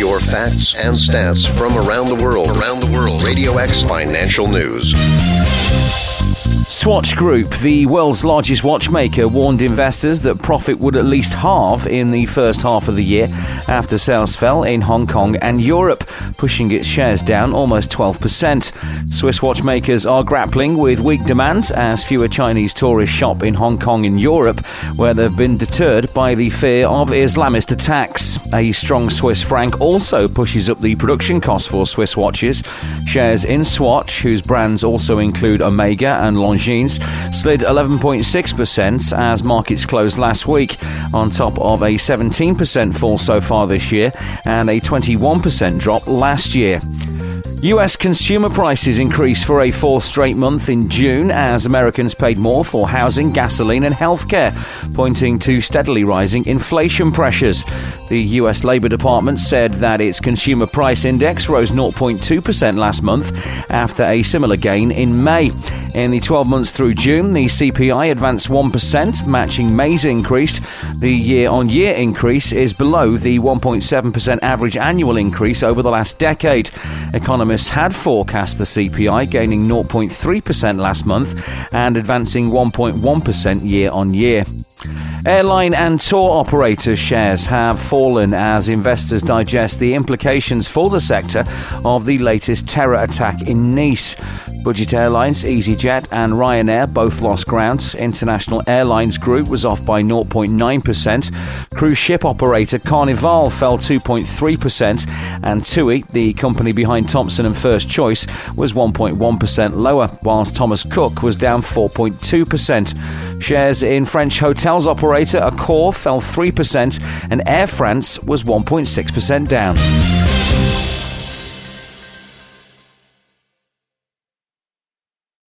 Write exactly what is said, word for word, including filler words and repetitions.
your facts and stats from around the world. Around the world. Radio X Financial News. Swatch Group, the world's largest watchmaker, warned investors that profit would at least halve in the first half of the year after sales fell in Hong Kong and Europe, pushing its shares down almost twelve percent. Swiss watchmakers are grappling with weak demand as fewer Chinese tourists shop in Hong Kong and Europe, where they've been deterred by the fear of Islamist attacks. A strong Swiss franc also pushes up the production costs for Swiss watches. Shares in Swatch, whose brands also include Omega and Longines, slid eleven point six percent as markets closed last week, on top of a seventeen percent fall so far this year and a twenty-one percent drop last year. U S consumer prices increased for a fourth straight month in June as Americans paid more for housing, gasoline and healthcare, pointing to steadily rising inflation pressures. The U S Labor Department said that its consumer price index rose zero point two percent last month after a similar gain in May. In the twelve months through June, the C P I advanced one percent, matching May's increase. The year-on-year increase is below the one point seven percent average annual increase over the last decade. Economists had forecast the C P I gaining zero point three percent last month and advancing one point one percent year-on-year. Airline and tour operators' shares have fallen as investors digest the implications for the sector of the latest terror attack in Nice. Budget airlines EasyJet and Ryanair both lost ground. International Airlines Group was off by zero point nine percent. Cruise ship operator Carnival fell two point three percent. And TUI, the company behind Thomson and First Choice, was one point one percent lower, whilst Thomas Cook was down four point two percent. Shares in French hotels operator Accor fell three percent and Air France was one point six percent down.